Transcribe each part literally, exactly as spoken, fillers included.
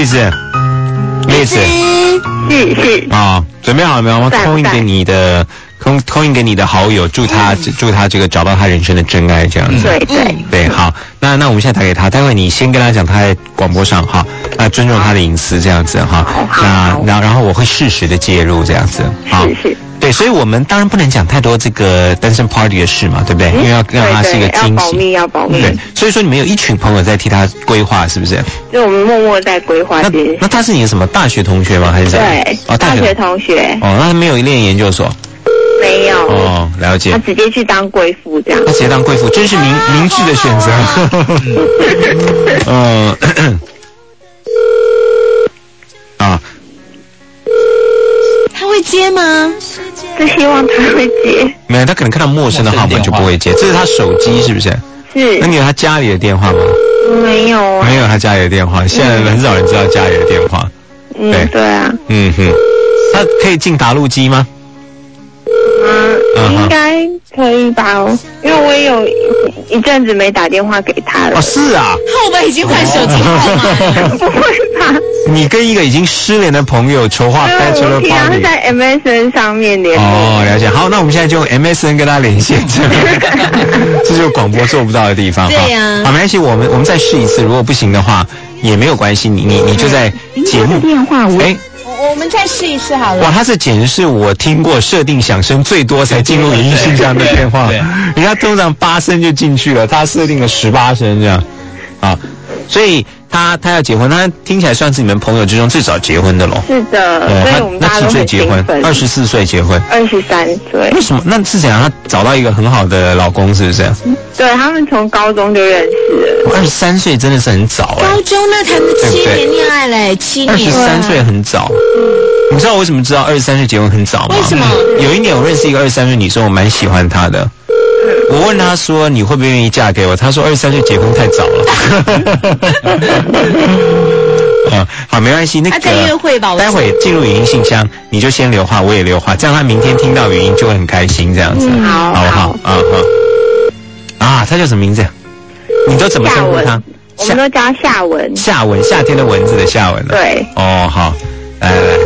栗子，栗子， 是是啊、哦，准备好了没有？我们空印给你的。空空印给你的好友，祝他、嗯、祝他这个找到他人生的真爱，这样子。 对对对，好，那那我们现在打给他，待会你先跟他讲他在广播上哈，那尊重他的隐私这样子哈。那然后然后我会适时的介入这样子。好， 是是。 对，所以我们当然不能讲太多这个单身 party 的事嘛，对不对？因为要让他是一个惊喜， 要保密，要保密。 对，所以说你们有一群朋友在替他规划，是不是？ 就我们默默在规划这件事。 那那他是你的什么大学同学吗？还是什么？ 对，哦，大学同学。 哦，那他没有念研究所。 没有哦，了解。 他直接去当贵妇这样。 他直接当贵妇，真是明明智的选择。嗯，啊， 他会接吗？ 就希望他会接。 没有，他可能看到陌生的号码就不会接。这是他手机是不是？ 是。 那你有他家里的电话吗？ 没有啊。 没有他家里的电话，现在很少人知道家里的电话。 嗯，对对啊。 嗯哼，他可以进打路机吗？ 嗯，应该可以吧？哦，因为我也有一阵子没打电话给他了。 哦，是啊。 后面已经换手机号码。 不会吧？ 你跟一个已经失联的朋友筹划 bachelor party。 我平常在 M S N 上面联络。 哦，了解。好，那我们现在就用 M S N 跟他连线，这就是广播做不到的地方。 对呀、啊。 好，没关系，我们我们再试一次，如果不行的话也没有关系，你你你就在节目电话哎。 我们再试一次好了。 哇，他这简直是我听过设定响声最多才进入语音信箱的电话。人家通常八声就进去了，他设定了十八声这样。啊，所以他他要结婚，他听起来算是你们朋友之中最早结婚的喽。 是的， 哦、 所以我们大家都很兴奋。 二十四岁结婚。 二十三岁。 为什么？那是怎样？他找到一个很好的老公，是不是？ 对，他们从高中就认识了。 二十三岁真的是很早哎、欸。 高中那谈了七年恋爱嘞，七年。 二十三岁很早。你知道我为什么知道二十三岁结婚很早吗？ 为什么？ 有一年我认識一個二十三歲女生，我蠻喜歡她的。我問她說你會不會願意嫁給我？她說二十三歲結婚太早了。啊，好，沒關係，那個在約會吧， 待會進入語音信箱，你就先留話，我也留話，這樣他明天聽到語音就會很開心，這樣子， 嗯、好， 好不好？啊好。啊，他叫什麼名字？你都怎麼稱呼他？ 我們都叫夏文。 夏文，夏天的蚊子的夏文、啊。 對。 哦，好，來來來。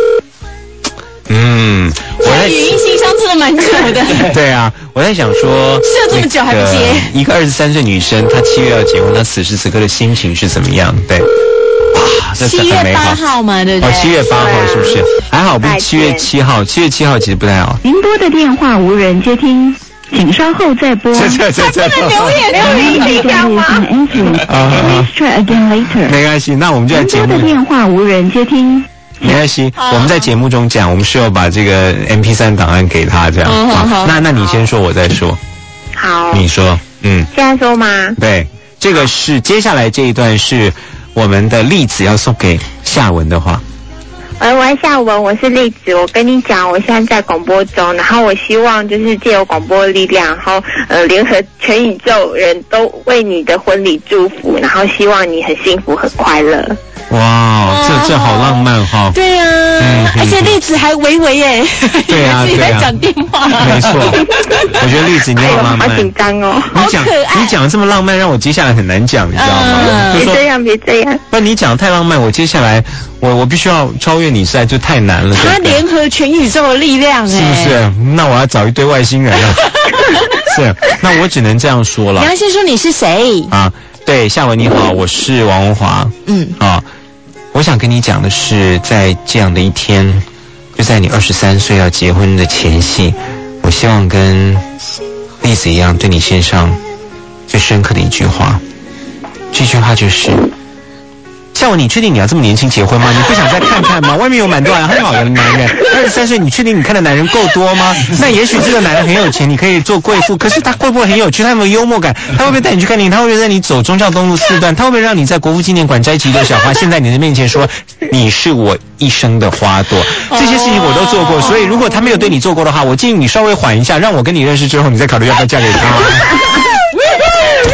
嗯，我在語音信箱真的蠻久的。 對啊，我在想說， 設這麼久還不接。 一個二十三歲女生，她七月要結婚，她此時此刻的心情是怎麼樣？對，啊，這是很美好。 七月八號嘛，對不對？ 哦，七月八號是不是？還好，不是七月七號，七月七號其實不太好。 您撥的電話無人接聽，請稍後再撥。 這這這這。 他真的留言留言信箱嗎？ 啊 Try again later。 沒關係，那我們就在節目。 您撥的電話無人接聽。 沒關係，我們在節目中講，我們需要把這個 M P 三 檔案給他，這樣。 嗯、好好。 那那你先說，我再說。 好。 你說，嗯。 現在說嗎？ 對，這個是接下來這一段是我們的栗子要送給夏文的話。 喂喂，夏文，我是栗子，我跟你講，我現在在廣播中，然後我希望就是借由廣播的力量，然後呃聯合全宇宙人都為你的婚禮祝福，然後希望你很幸福很快樂。 哇，這這好浪漫哈！ 對呀、啊嗯，而且栗子還微微耶， 對呀、啊， 自己在講電話， 沒錯。我覺得栗子你好浪漫， 好緊張哦。 你講你講這麼浪漫，讓我接下來很難講，你知道嗎？ 嗯、別這樣，別這樣。 不，你講太浪漫，我接下來我我必須要超越你，實在就太難了。 他聯合全宇宙的力量， 是不是？那我要找一堆外星人了。是，那我只能這樣說了。 你要先說你是誰啊？對，夏文你好，我是王文華。 嗯啊。我想跟你講的是，在這樣的一天，就在你二十三歲要結婚的前夕，我希望跟栗子一樣，對你獻上最深刻的一句話。這句話就是：夏文，你確定你要這麼年輕結婚嗎？你不想再看看嗎？外面有蠻多很好的男人，二十三歲，你確定你看的男人夠多嗎？那也許這個男人很有錢，你可以做貴婦，可是他會不會很有趣？他有沒有幽默感？他會不會帶你去看電影？他會不會帶你走忠孝東路四段？他會不會讓你在國父紀念館摘起一朵小花，獻在你的面前說你是我一生的花朵？這些事情我都做過，所以如果他沒有對你做過的話，我建議你稍微緩一下，讓我跟你認識之後，你再考慮要不要嫁給他。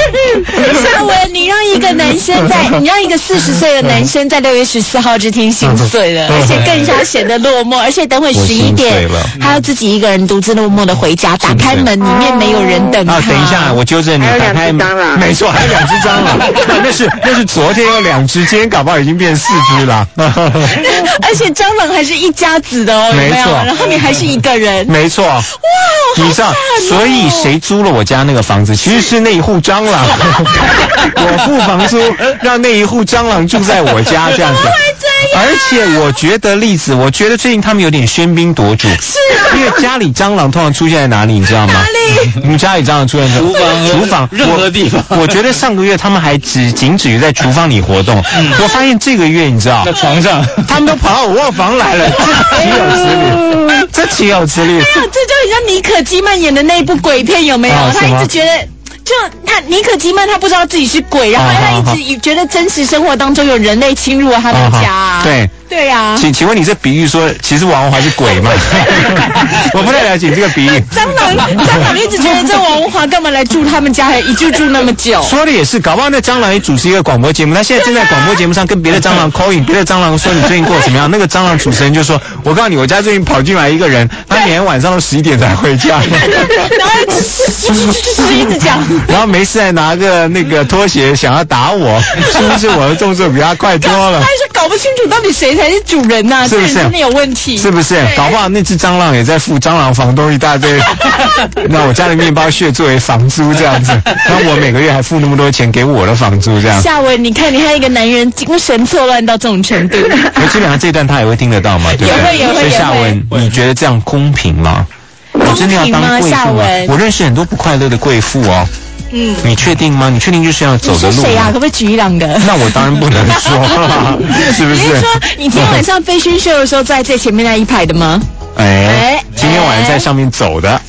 夏文，你让一个男生在，你让一个四十岁的男生在六月十四号这天心碎了，而且更加显得落寞，而且等会十一点，他要自己一个人独自落寞的回家，打开门，里面没有人等他。 啊，等一下，我纠正你，打开门，没错，还有两只蟑螂，那是那是昨天有两只，今天搞不好已经变四只了。 而且蟑螂还是一家子的哦， 没错， 然后你还是一个人， 没错。哇，你知道，所以谁租了我家那个房子，其实是那一户蟑螂，我付房租，让那一户蟑螂住在我家这样子。而且我觉得栗子，我觉得最近他们有点喧宾夺主， 是啊， 因为家里蟑螂通常出现在哪里，你知道吗？ 哪里？ 你们家里蟑螂出现在厨房、 厨房任何地方。 我, 我觉得上个月他们还只仅止于在厨房里活动，嗯、我发现这个月你知道， 在床上， 他们都跑到我卧房来了，这岂有此理？这岂有此理？ 哎呀，这就很像妮可基曼演的那部鬼片，有没有？ 哦、 他一直觉得。就他妮可基曼，他不知道自己是鬼，然后他一直觉得真实生活当中有人类侵入了他的家、啊。 对对呀、啊。 请请问你这比喻说，其实王文华是鬼吗？我不太了解这个比喻。 蟑螂，蟑螂一直觉得这王文华干嘛来住他们家，一住住那么久？ 说的也是，搞不好那蟑螂也主持一个广播节目，他现在正在广播节目上跟别的蟑螂 call in， 别的蟑螂说你最近过得怎么样？那个蟑螂主持人就说，我告诉你，我家最近跑进来一个人，他每天晚上都十一点才回家， 然后就是一直讲。 然后没事还拿个那个拖鞋想要打我，是不是我的动作比他快多了？ 他是搞不清楚到底谁才是主人呐、啊， 是不是真的有问题？ 是不是？搞不好那只蟑螂也在付蟑螂房东一大堆，那我家的面包屑作为房租这样子，那我每个月还付那么多钱给我的房租这样。 夏文，你看你看一个男人精神错乱到这种程度， 那基本上这段他也会听得到嘛，对不对？ 也会也会所以夏文，你觉得这样公平吗？我真的要当贵妇吗？我认识很多不快乐的贵妇哦。嗯，你确定吗？你确定就是要走的路？ 你说谁啊？可不可以举一两个？ 那我当然不能说，是不是？ 你是说你今天晚上飞轩秀的时候在最前面那一排的吗？ 哎，哎今天晚上在上面走的。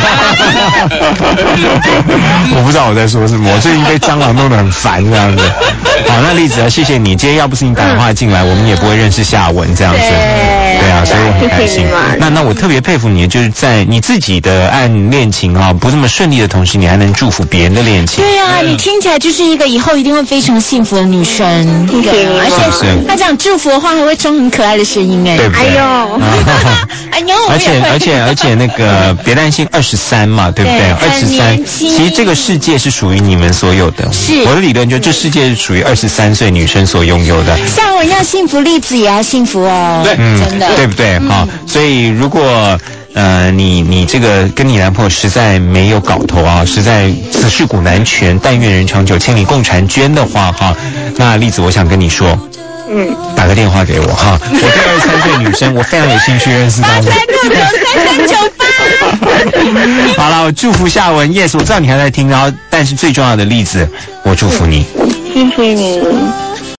我不知道我在说什么，我最近被蟑螂弄得很烦这样子。好，那栗子啊，谢谢你。今天要不是你打电话进来，我们也不会认识夏文这样子。对啊，所以我很开心。那那我特别佩服你，就是在你自己的暗恋情啊不这么顺利的同时，你还能祝福别人的恋情。 对啊，你听起来就是一个以后一定会非常幸福的女生。 谢谢你， 而且她讲祝福的话还会装很可爱的声音哎。 对不对？ 哎呦， 哎呦， 而且而且而且那个别担心，二十三嘛，对不对？二十三，其实这个世界是属于你们所有的。 是我的理论，就这世界是属于二十三岁女生所拥有的。 像我要幸福，栗子也要幸福哦。 对， 嗯， 真的， 对不对？好、嗯，所以如果呃你你这个跟你男朋友实在没有搞头啊，实在此事古难全，但愿人长久，千里共婵娟的话哈，那栗子我想跟你说。嗯，打个电话给我哈，我对二十三岁女生，我非常有兴趣认识她。八三六九三三九八。 好了，我祝福夏文 ，yes， 我知道你还在听，然后但是最重要的栗子，我祝福你。 谢谢你。